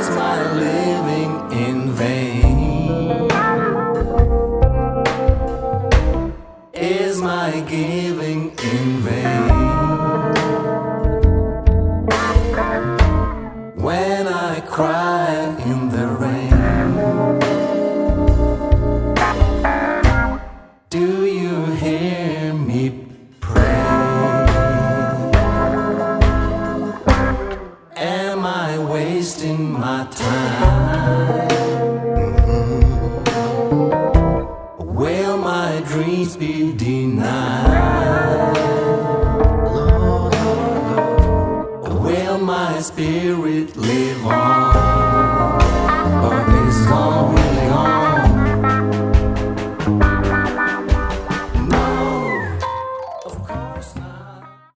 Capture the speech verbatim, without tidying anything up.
Is my living in vain? Is my giving in vain? When I cry in the rain, do you hear me pray? Am I wasting my time? Will my dreams be denied? Will my spirit live on?